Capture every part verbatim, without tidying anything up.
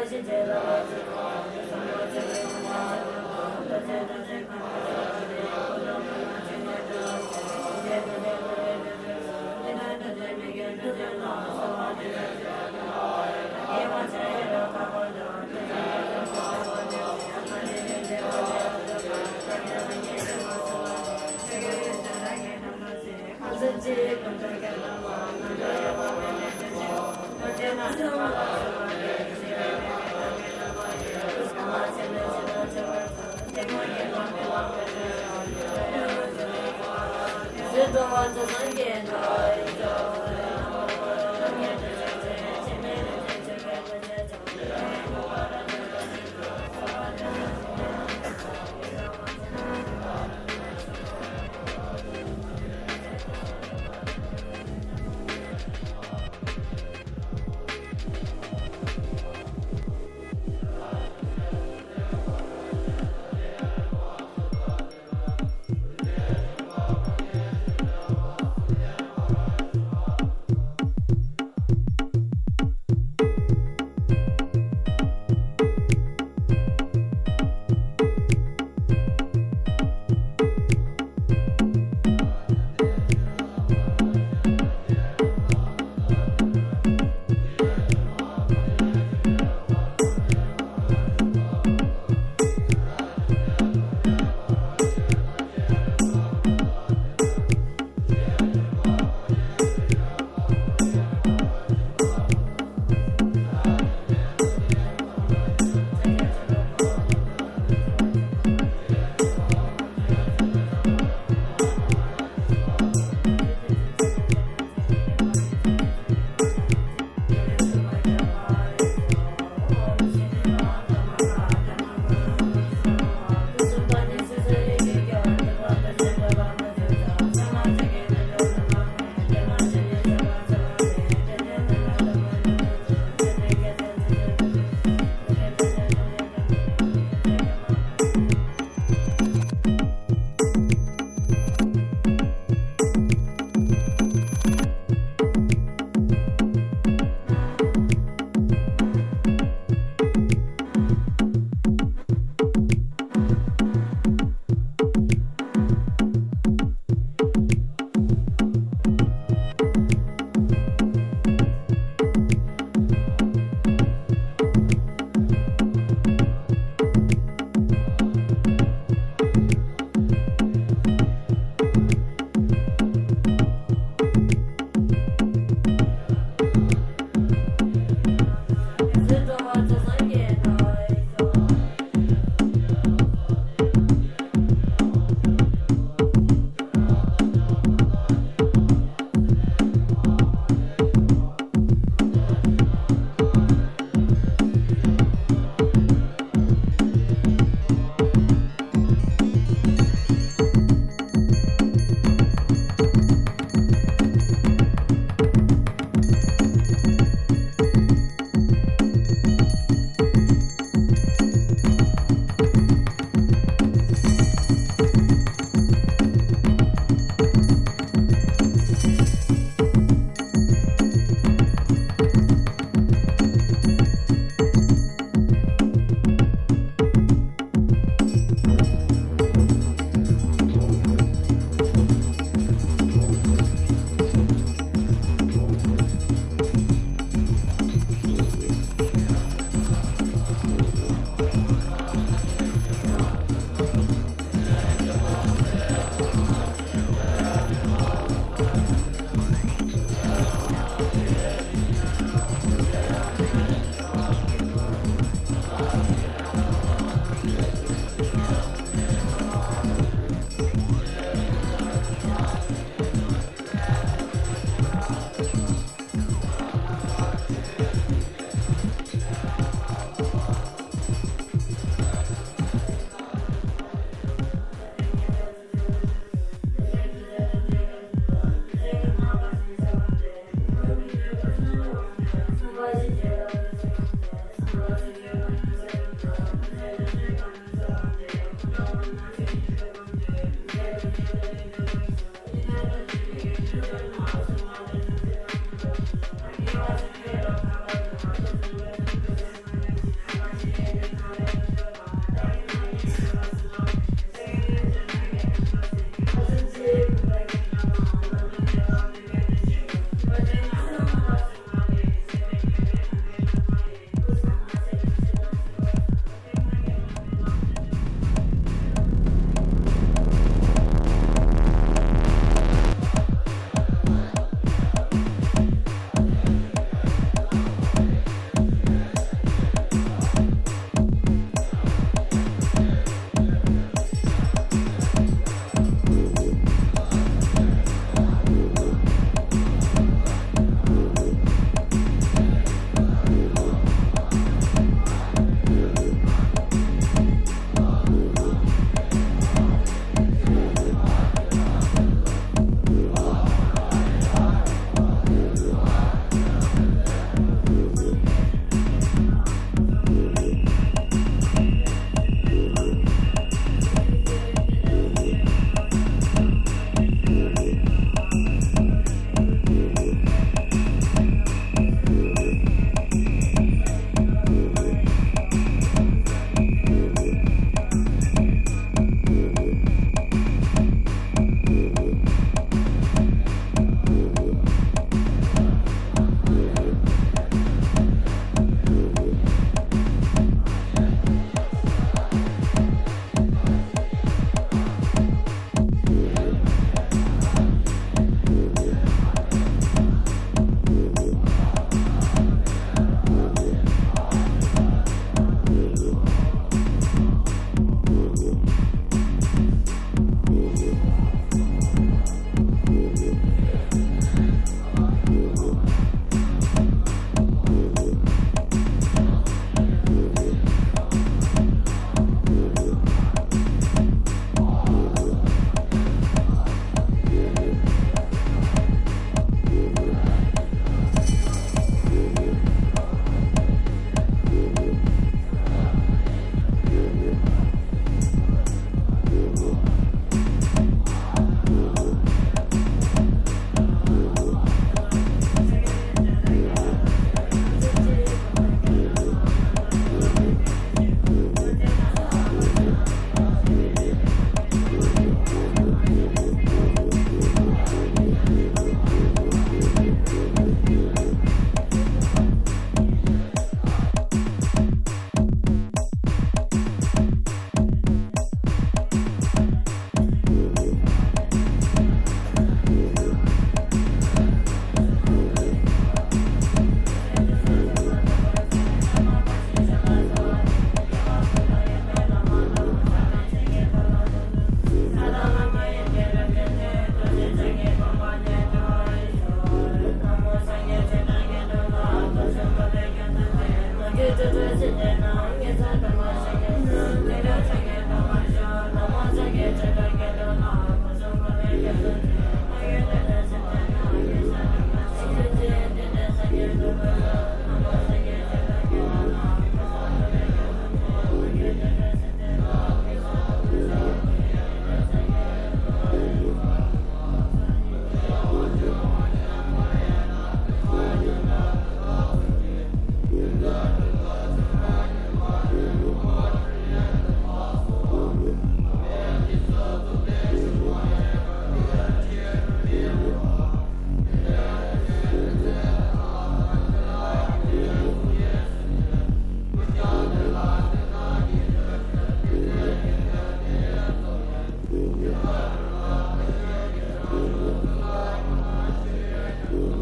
Thank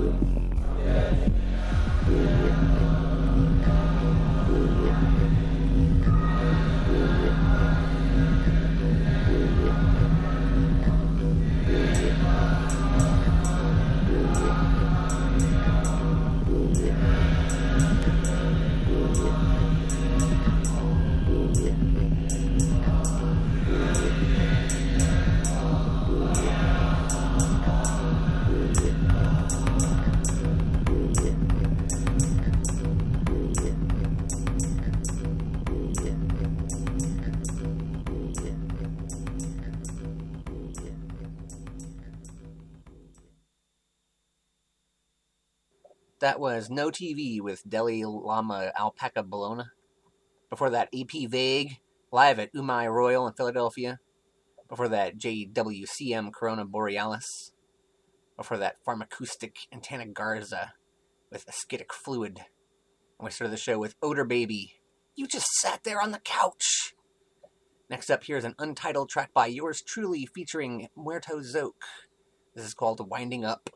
That was No T V with Deli Lama Alpaca Bologna. Before that, A P Vague, live at Umai Royal in Philadelphia. Before that, J W C M Corona Borealis. Before that, Pharmacoustic Antenna Garza with Ascitic Fluid. And we started the show with Odor Baby. You just sat there on the couch. Next up, here's an untitled track by yours truly featuring Muerto Zoke. This is called Winding Up.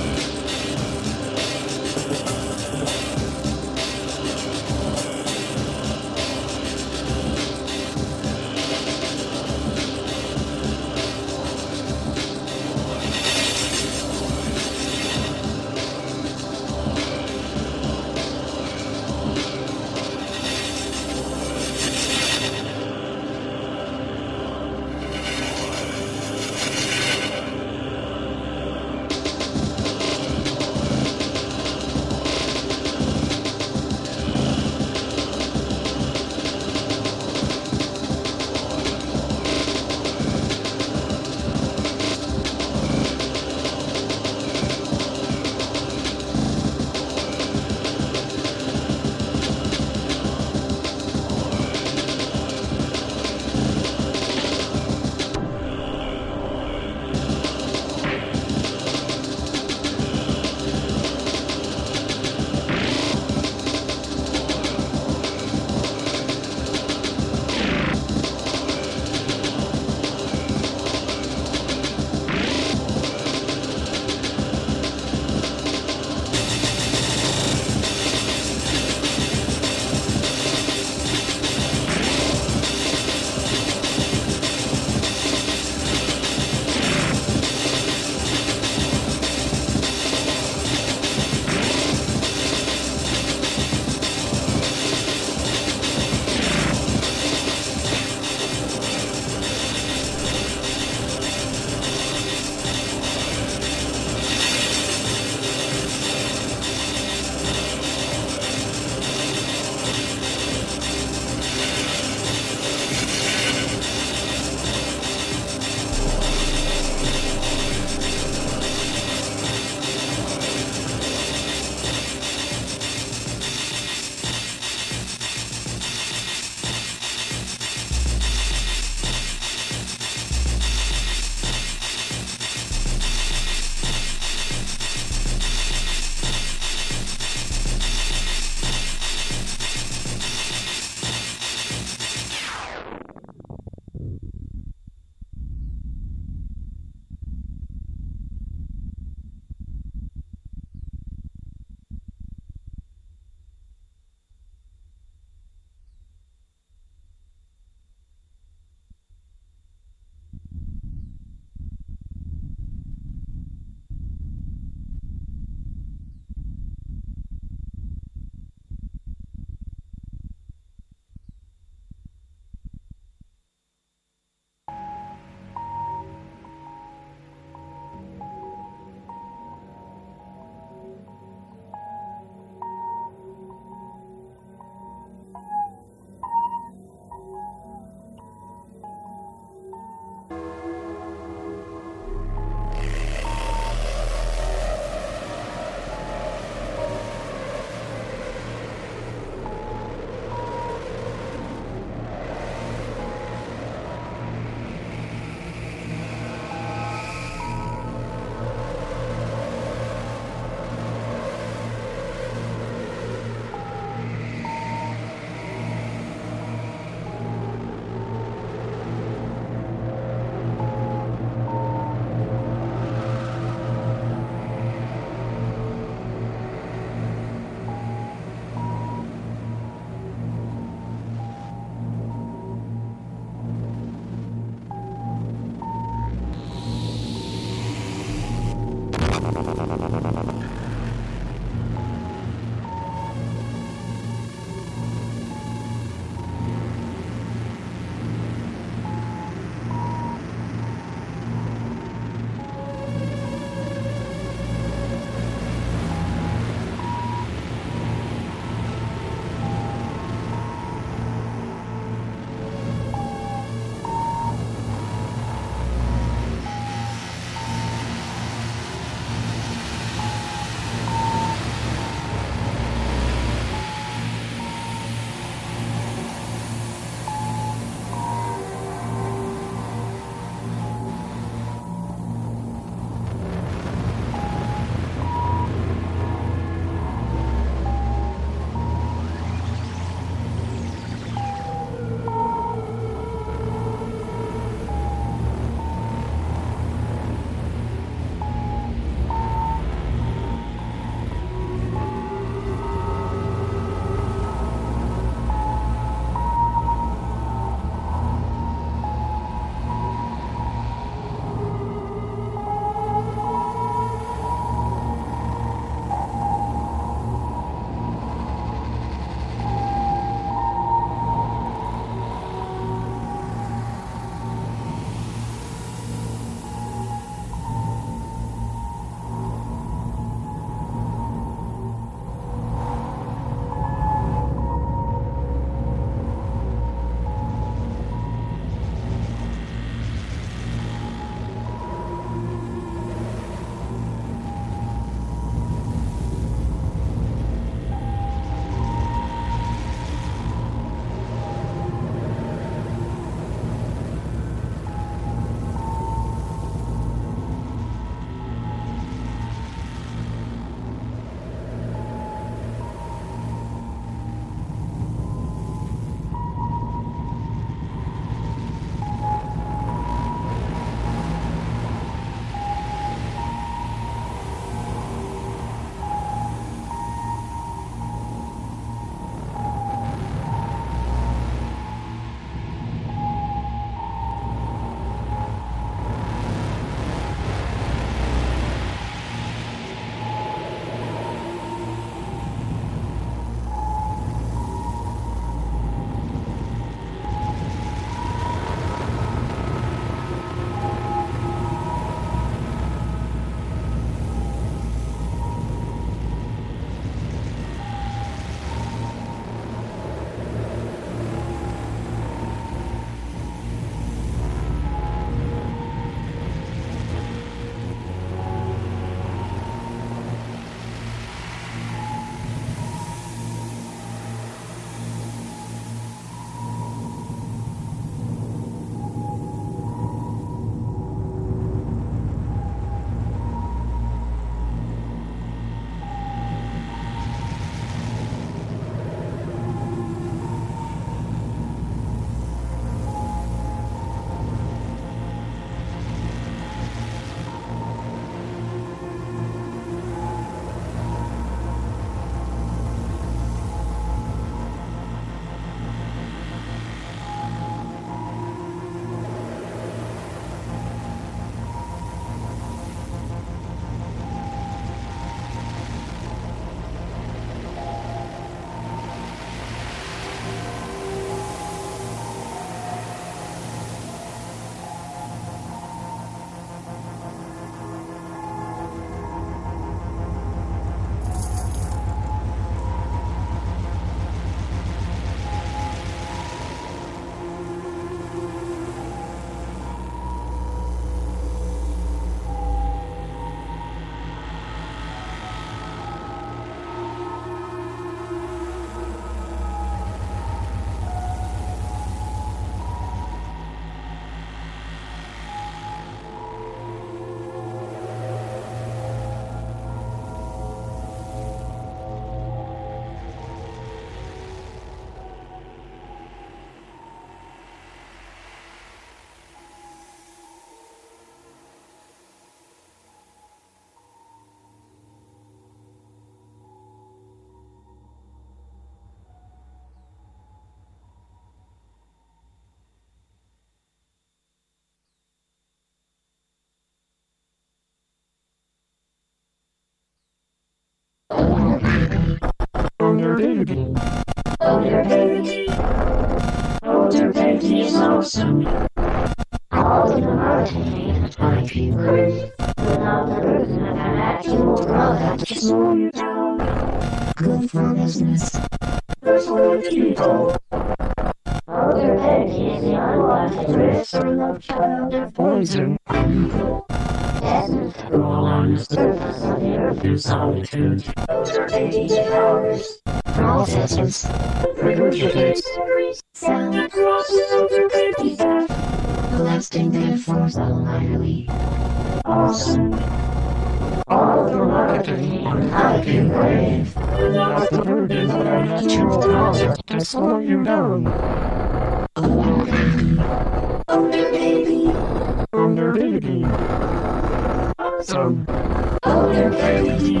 baby. Older baby. Older baby is awesome. All in the marketing and I feel great. Without the burden of an actual product, just slow you down. Good for business. Good for the people. Older baby is the unwanted risk or love child of poison. Doesn't roll on the surface of the earth in solitude. Older baby powers. Processors. Regurgitate stories. Sound crosses older baby death. The lasting death forms unlikely. Awesome. All the marketing and hyping wave. Without the burden of our natural product to slow you down. Older baby. Older baby. Older baby. Awesome. Older baby.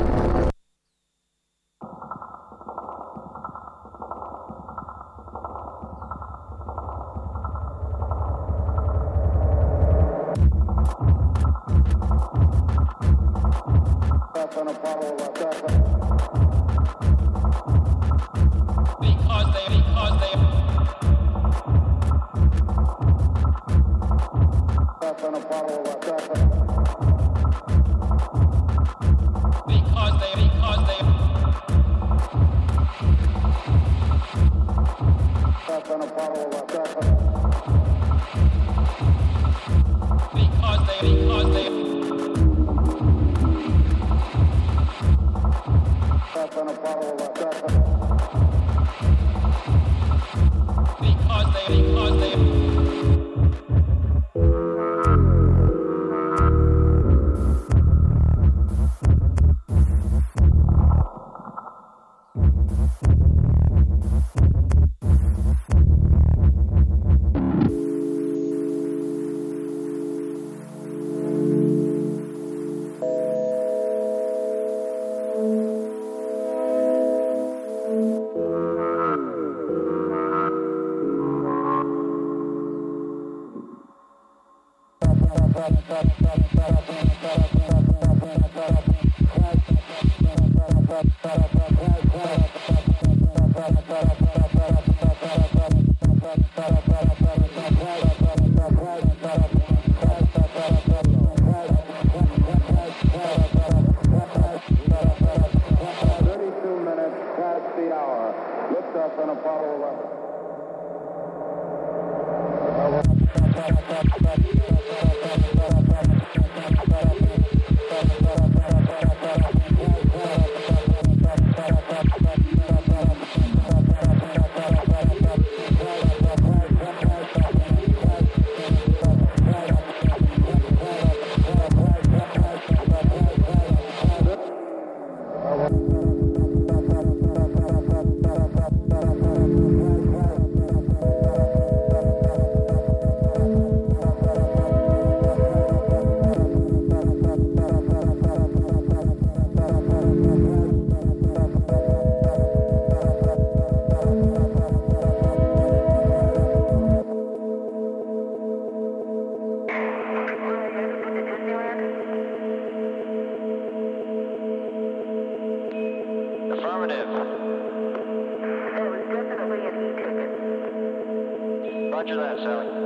Because they, because they. Because they, because they. Because they, because they. Because they, because they. thirty-two minutes past the hour. Lift off on Apollo eleven. Affirmative. There was definitely an e-ticket. Roger that, Sally.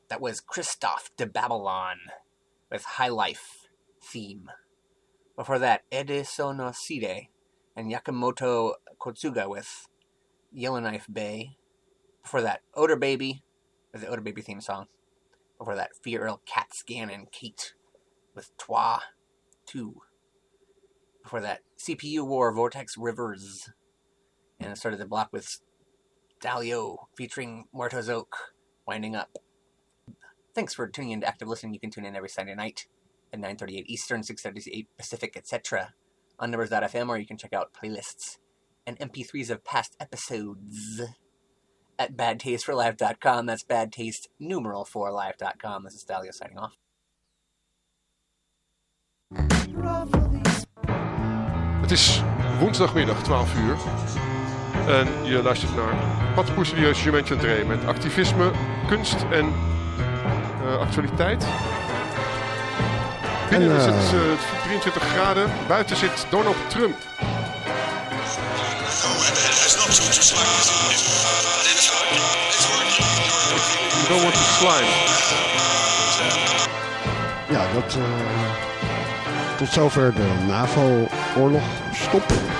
That was Christoph de Babylon with High Life theme. Before that, Edesonocide and Yakamoto Kotsuga with Yellowknife Bay. Before that, Odor Baby with the Odor Baby theme song. Before that, Feral Cat Scan and Kate with Toi two. Before that, C P U War Vortex Rivers. And it started the block with Dalio featuring Muertos Oak, Winding Up. Thanks for tuning in to Active Listening. You can tune in every Sunday night at nine thirty-eight Eastern, six thirty-eight Pacific, et cetera on numbers dot f m, or you can check out playlists and M P threes of past episodes at bad taste for live dot com. That's bad taste numeral for live dot com. This is Dalio signing off. Het is woensdagmiddag, twaalf uur. En je luistert naar Patpoe Serieus Jumetje André met activisme, kunst en uh, actualiteit. Binnen en, uh... is het uh, drieëntwintig graden, buiten zit Donald Trump. You don't want to slime. Ja, dat... Uh... Tot zover de NAVO-oorlog. Stop.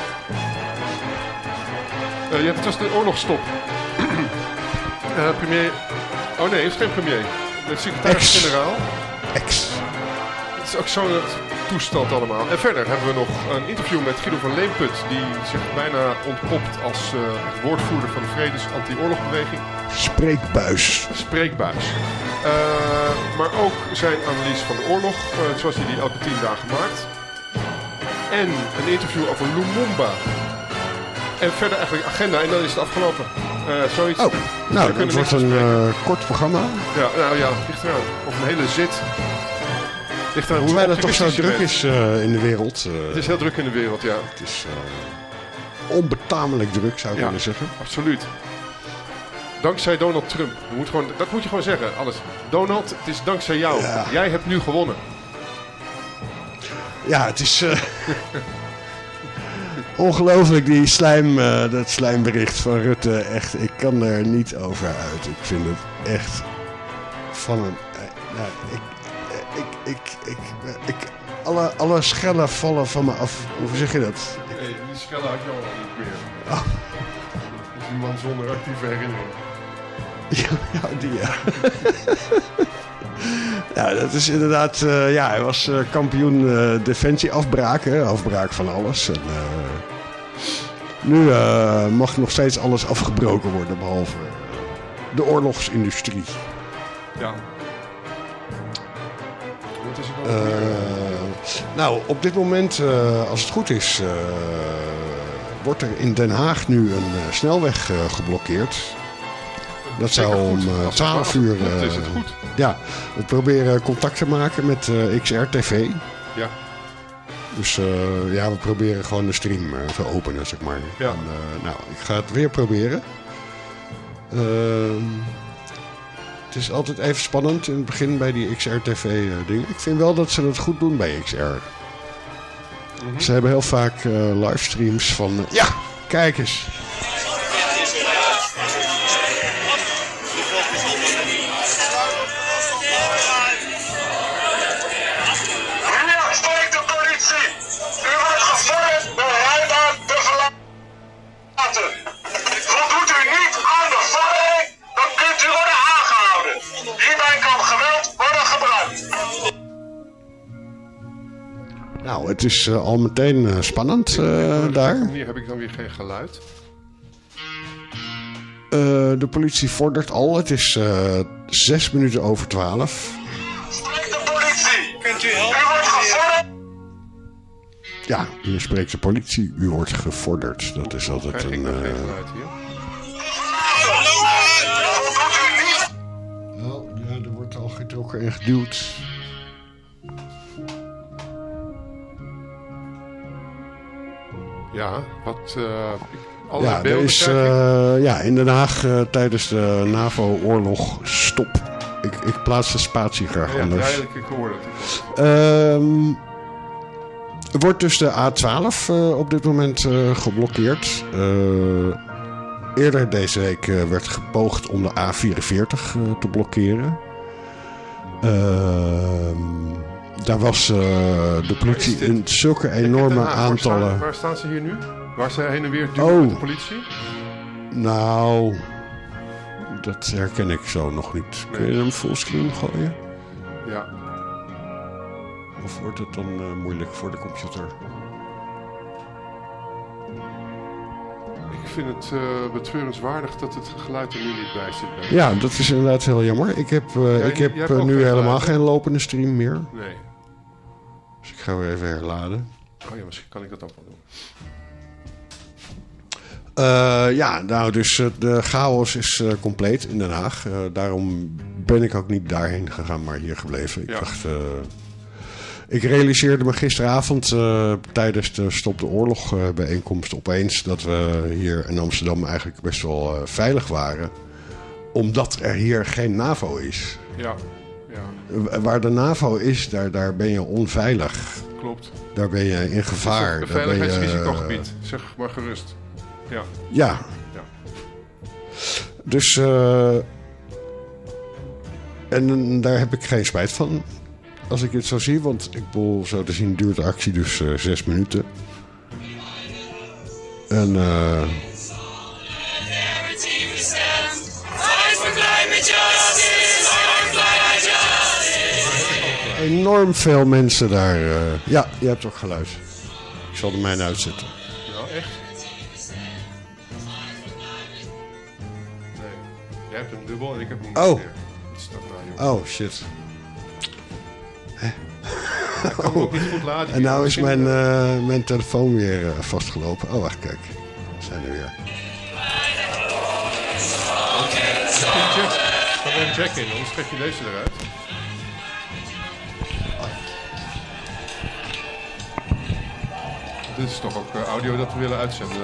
Uh, ja, het was de oorlogstop. uh, premier... Oh nee, het is geen premier. De secretaris-generaal. Ex. Het is ook zo'n toestand allemaal. En verder hebben we nog een interview met Guido van Leemput, die zich bijna ontpopt als uh, woordvoerder van de vredes-anti-oorlogbeweging. Spreekbuis. Spreekbuis. Uh, maar ook zijn analyse van de oorlog, uh, zoals hij die elke tien dagen maakt. En een interview over Lumumba. En verder eigenlijk agenda en dan is het afgelopen. Uh, zoiets. Oh, nou, dat wordt een uh, kort programma. Ja, nou ja, ligt eraan. Of een hele zit. Ligt eraan hoe Terwijl het toch zo druk is uh, in de wereld. Uh, het is heel druk in de wereld, ja. Het is uh, onbetamelijk druk, zou ik ja, willen zeggen. Absoluut. Dankzij Donald Trump. Je moet gewoon, dat moet je gewoon zeggen. Alles. Donald, het is dankzij jou. Ja. Jij hebt nu gewonnen. Ja, het is... Uh, ongelooflijk, die slijm, uh, dat slijmbericht van Rutte. Echt, ik kan er niet over uit. Ik vind het echt van een... Uh, nou, ik, uh, ik, ik, ik, uh, ik, alle, alle schellen vallen van me af. Hoe zeg je dat? Nee, die schellen had je al niet meer. Oh. Dat is een man zonder actieve herinnering. Ja, ja, die ja. Ja, dat is inderdaad... Uh, ja, hij was uh, kampioen uh, defensie afbraken. Afbraak van alles. En, uh, nu uh, mag nog steeds alles afgebroken worden, behalve uh, de oorlogsindustrie. Ja. Wat is er uh, nou, op dit moment, uh, als het goed is... Uh, wordt er in Den Haag nu een uh, snelweg uh, geblokkeerd... Dat zou om uh, twaalf uur... Uh, is het goed. Ja, we proberen contact te maken met uh, X R T V. Ja. Dus uh, ja, we proberen gewoon de stream uh, te openen, zeg maar. Ja. En, uh, nou, ik ga het weer proberen. Uh, het is altijd even spannend in het begin bij die X R T V-dingen. Ik vind wel dat ze het goed doen bij X R. Mm-hmm. Ze hebben heel vaak uh, livestreams van... Uh, ja, kijk eens. Nou, het is uh, al meteen uh, spannend uh, daar. Hier heb ik dan weer geen geluid. Uh, de politie vordert al. Het is uh, zes minuten over twaalf. Spreekt de politie! Kunt u helpen? U wordt gevorderd! Ja, hier spreekt de politie. U wordt gevorderd. Dat is altijd Kijk, een... Ik heb uh... geen geluid hier. Oh, ja, er wordt al getrokken en geduwd. Ja, wat... Uh, ja, er is uh, ja, in Den Haag uh, tijdens de NAVO-oorlog stop. Ik, ik plaats de spatie graag ja, anders. Ja, ik hoor het. Um, er wordt dus de A twaalf uh, op dit moment uh, geblokkeerd. Uh, eerder deze week uh, werd gepoogd om de A vierenveertig uh, te blokkeren. Uh, daar was uh, de politie in zulke enorme Haag, aantallen. Waar staan, waar staan ze hier nu? Waar ze heen en weer duwen Oh. met de politie? Nou, dat herken ik zo nog niet. Kun je hem fullscreen gooien? Ja. Of wordt het dan uh, moeilijk voor de computer? Ik vind het uh, betreurenswaardig dat het geluid er nu niet bij zit. Bij. Ja, dat is inderdaad heel jammer. Ik heb, uh, Jij- ik heb jij hebt uh, ook nu geen helemaal geluid, hè? geen lopende stream meer. Nee. Dus ik ga weer even herladen. Oh ja, misschien kan ik dat ook wel doen. Uh, ja, nou dus uh, de chaos is uh, compleet in Den Haag. Uh, daarom ben ik ook niet daarheen gegaan, maar hier gebleven. Ik Ja. dacht... Uh, ik realiseerde me gisteravond uh, tijdens de Stop de Oorlog uh, bijeenkomst opeens... dat we hier in Amsterdam eigenlijk best wel uh, veilig waren. Omdat er hier geen NAVO is. Ja, ja, Uh, waar de NAVO is, daar, daar ben je onveilig. klopt. Daar ben je in gevaar. Een Daar ben je, veiligheidsrisicogebied, zeg maar gerust. Ja. Ja. Ja. Dus... Uh, en daar heb ik geen spijt van. Als ik het zo zie. Want ik bedoel, zo te zien duurt de actie dus uh, zes minuten. En... Uh, enorm veel mensen daar... Uh, ja, je hebt ook geluid. Ik zal de mijne uitzetten. Ja, echt? Nee. Jij hebt hem dubbel en ik heb hem niet Oh. meer. Wat is dat nou, joh? Oh, shit. Ik kan hem ook niet goed laden. En nou is Misschien- mijn, uh, mijn telefoon weer uh, vastgelopen. Oh, wacht, kijk. We zijn er weer. Jack. Ga er een jack in, anders trek je deze eruit. Dit is toch ook uh, audio dat we willen uitzenden.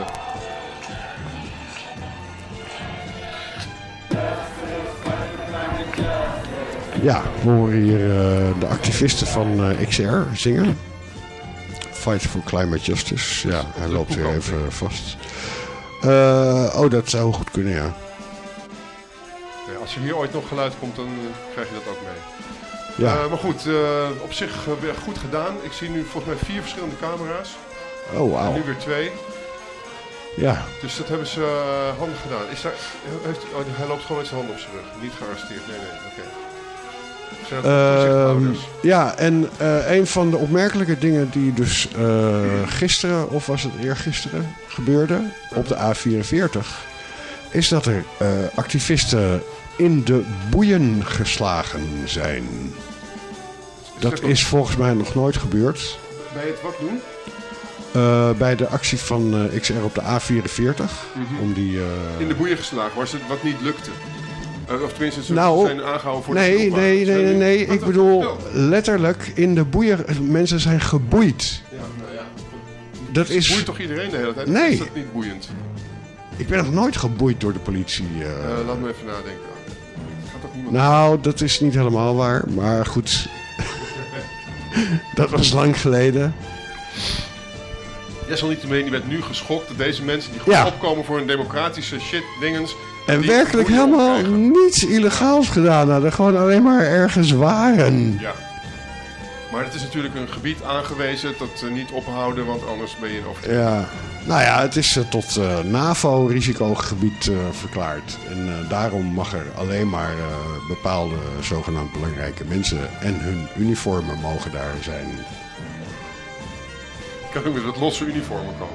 Ja, we horen hier uh, de activisten van uh, X R zingen. Fight for Climate Justice. Ja, hij loopt weer even vast. Uh, oh, dat zou goed kunnen, ja. Ja, als er hier ooit nog geluid komt, dan uh, krijg je dat ook mee. Ja. Uh, maar goed, uh, op zich uh, weer goed gedaan. Ik zie nu volgens mij vier verschillende camera's. Oh, En wauw. nu weer twee. Ja. Dus dat hebben ze uh, handig gedaan. Is daar, heeft, oh, hij loopt gewoon met zijn hand op zijn rug. Niet gearresteerd. Nee, nee, oké. Okay. Zijn dat Uh, toezichthouders? ja, en uh, een van de opmerkelijke dingen die dus uh, gisteren, of was het eergisteren, gebeurde op de A vierenveertig... is dat er uh, activisten in de boeien geslagen zijn. Dat is volgens mij nog nooit gebeurd. Bij het wat doen? Uh, bij de actie van uh, X R op de A vierenveertig. Mhm. Om die, uh... In de boeien geslagen, waar ze wat niet lukte. Uh, of tenminste, ze Nou, zijn aangehouden voor de Nee, stilpaal. nee, nee, nee, nee. Wat Ik dan? bedoel Vertel. letterlijk in de boeien. Mensen zijn geboeid. Ja, nou ja. Dat Boeit is... toch iedereen de hele tijd? Nee. Is dat niet boeiend? Ik ben nog nooit geboeid door de politie. uh. Uh, laat me even nadenken. Gaat toch niemand... Nou, dat is niet helemaal waar. Maar goed. Dat was lang geleden. Desalniettemin, je bent nu geschokt dat deze mensen die gewoon Ja. opkomen voor een democratische shit dingens... En die werkelijk boeien helemaal opkrijgen. niets illegaals gedaan hadden. Gewoon alleen maar ergens waren. Ja. Maar het is natuurlijk een gebied aangewezen dat uh, niet ophouden, want anders ben je een overtreding. Ja. Nou ja, het is uh, tot uh, NAVO-risicogebied uh, verklaard. En uh, daarom mag er alleen maar uh, bepaalde zogenaamd belangrijke mensen en hun uniformen mogen daar zijn. Ik kan ook met wat losse uniformen komen.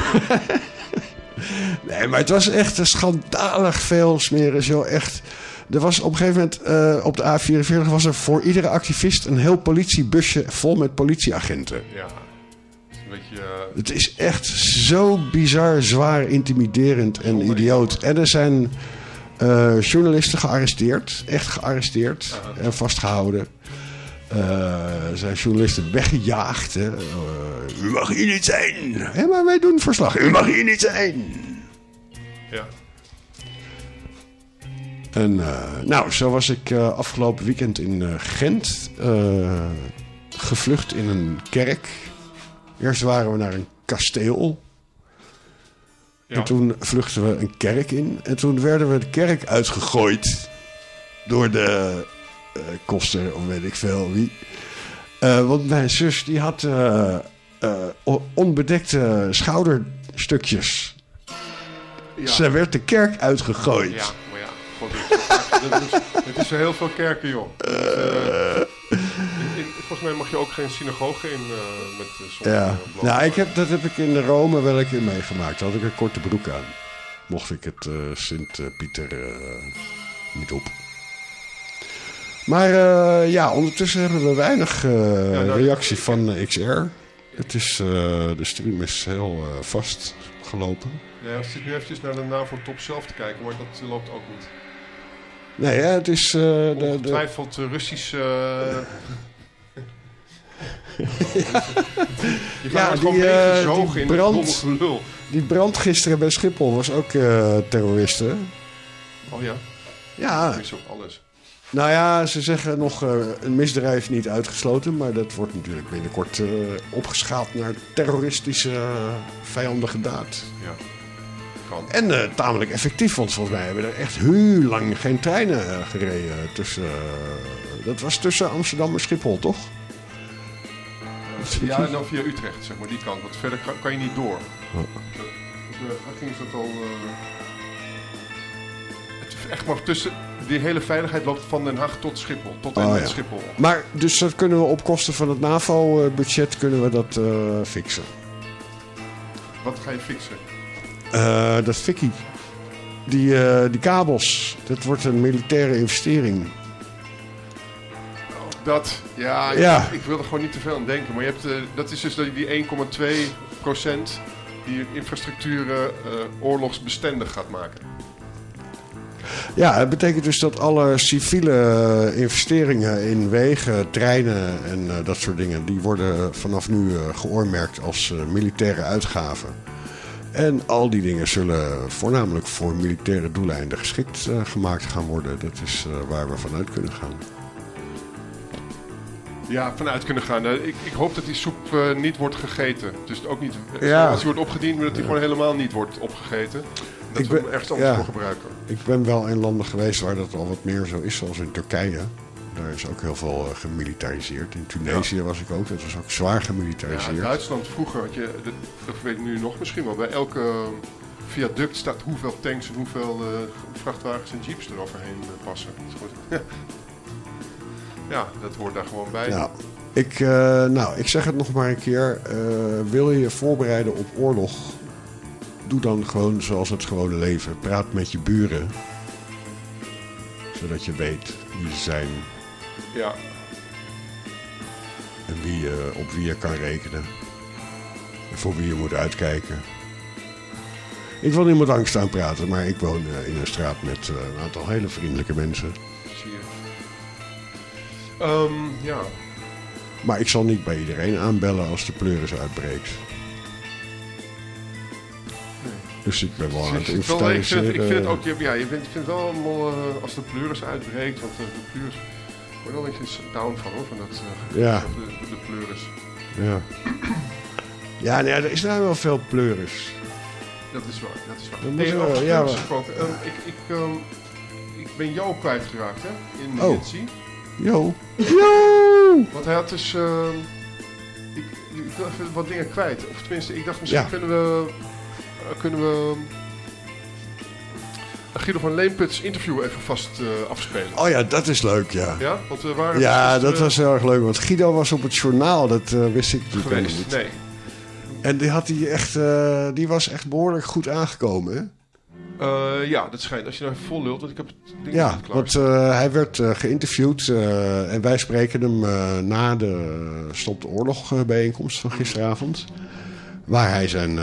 Nee, maar het was echt een schandalig veel smeris, joh. Echt. Er was op een gegeven moment uh, op de A vierenveertig was er voor iedere activist een heel politiebusje vol met politieagenten. Ja. Een beetje... Uh, Het is echt zo bizar, zwaar, intimiderend en Zonder idioot. En er zijn uh, journalisten gearresteerd. Echt gearresteerd uh-huh. en vastgehouden. Uh, er zijn journalisten weggejaagd. Hè. Uh, u mag hier niet zijn. Ja, maar wij doen verslag. U mag hier niet zijn. ja. En uh, nou, zo was ik uh, afgelopen weekend in uh, Gent. Uh, gevlucht in een kerk. Eerst waren we naar een kasteel. Ja. En toen vluchtten we een kerk in. En toen werden we de kerk uitgegooid. Door de uh, Koster of weet ik veel wie. Uh, want mijn zus die had uh, uh, onbedekte schouderstukjes. Ja. Ze werd de kerk uitgegooid. Ja, maar ja. God, het, is, het is er heel veel kerken, joh. Dus, uh, in, in, volgens mij mag je ook geen synagoge in uh, met uh, zonder ja. uh, Nou, ik heb, dat heb ik in Rome wel een keer meegemaakt. Daar had ik een korte broek aan. Mocht ik het uh, Sint-Pieter uh, niet op. Maar uh, ja, ondertussen hebben we weinig uh, ja, nou, reactie van uh, X R. Het is, uh, de stream is heel uh, vast gelopen. Ja, ik zit nu eventjes naar de NAVO top zelf te kijken, maar dat loopt ook niet. Nee, hè, het is... Uh, de, Ongetwijfeld de... Russisch... Uh... Je ja, gaat die, gewoon meegezogen die in brand, het lul. Die brand gisteren bij Schiphol was ook uh, terroristen. Oh ja? Ja. Dat is ook alles. Nou ja, ze zeggen nog uh, een misdrijf niet uitgesloten, maar dat wordt natuurlijk binnenkort uh, opgeschaald naar terroristische uh, vijandige daad. Ja. Kan. En uh, tamelijk effectief, want volgens mij hebben er echt heel lang geen treinen uh, gereden. Tussen, uh, dat was tussen Amsterdam en Schiphol, toch? Ja, en dan via Utrecht, zeg maar, die kant. Want verder kan, kan je niet door. Oh. Waar ging ze dat al... Uh... Het, echt maar tussen... Die hele veiligheid loopt van Den Haag tot Schiphol. Tot en oh, met ja. Schiphol. Maar dus dat kunnen we op kosten van het NAVO-budget kunnen we dat uh, fixen. Wat ga je fixen? Uh, dat fikkie. Die, uh, die kabels. Dat wordt een militaire investering. Oh, dat, ja, ja. Ik, ik wil er gewoon niet te veel aan denken. Maar je hebt, uh, dat is dus die één komma twee procent die infrastructuur uh, oorlogsbestendig gaat maken. Ja, het betekent dus dat alle civiele investeringen in wegen, treinen en uh, dat soort dingen, die worden vanaf nu uh, geoormerkt als uh, militaire uitgaven. En al die dingen zullen voornamelijk voor militaire doeleinden geschikt uh, gemaakt gaan worden. Dat is uh, waar we vanuit kunnen gaan. Ja, vanuit kunnen gaan. Uh, ik, ik hoop dat die soep uh, niet wordt gegeten. Dus ook niet, ja. Als die wordt opgediend, maar dat die ja. gewoon helemaal niet wordt opgegeten. Dat ik we ben, hem ergens anders ja, voor gebruiken. Ik ben wel in landen geweest waar dat al wat meer zo is, zoals in Turkije. Daar is ook heel veel uh, gemilitariseerd. In Tunesië ja. was ik ook. Dat was ook zwaar gemilitariseerd. Ja, in Duitsland vroeger had je, dat, dat weet ik nu nog misschien wel, bij elke viaduct staat hoeveel tanks en hoeveel uh, vrachtwagens en jeeps er overheen uh, passen. Ja. ja, dat hoort daar gewoon bij. Ja. Ik, uh, nou, ik zeg het nog maar een keer. Uh, wil je je voorbereiden op oorlog? Doe dan gewoon zoals het gewone leven. Praat met je buren. Zodat je weet wie ze zijn. Ja. En wie je, op wie je kan rekenen. En voor wie je moet uitkijken. Ik wil niemand angst aanpraten, maar ik woon uh, in een straat met uh, een aantal hele vriendelijke mensen. Zie je. Um, ja. Maar ik zal niet bij iedereen aanbellen als de pleuris uitbreekt. Dus ik ben wel aan het inventariseren. Ik, ik vind het ook, ja, je vindt het wel allemaal, uh, als de pleuris uitbreekt, want uh, de pleuris, ik word wel een beetje down van hoor, van dat, uh, ja. de, de pleuris. Ja. Ja, nee, er is nou wel veel pleuris. Dat is waar, dat is waar. Dat nee, we, over ja, pleuris gesproken, um, ik, ik, um, ik ben Jo kwijtgeraakt hè, in oh. Etsy. Jo. Jo! Want hij had dus, uh, ik, ik wil even wat dingen kwijt, of tenminste, ik dacht misschien ja. kunnen we... kunnen we uh, Guido van Leemputs interview even vast uh, afspelen. Oh ja, dat is leuk, ja. Ja, want we waren ja dus, dat uh, was heel erg leuk, want Guido was op het journaal, dat uh, wist ik natuurlijk geweest, niet. Nee. En die, had die, echt, uh, die was echt behoorlijk goed aangekomen, hè? Uh, ja, dat schijnt. Als je nou even vol lult, want ik heb het ding ja, niet klaar. want uh, hij werd uh, geïnterviewd uh, en wij spreken hem uh, na de Stop de Oorlog uh, bijeenkomst van gisteravond. Waar hij zijn uh,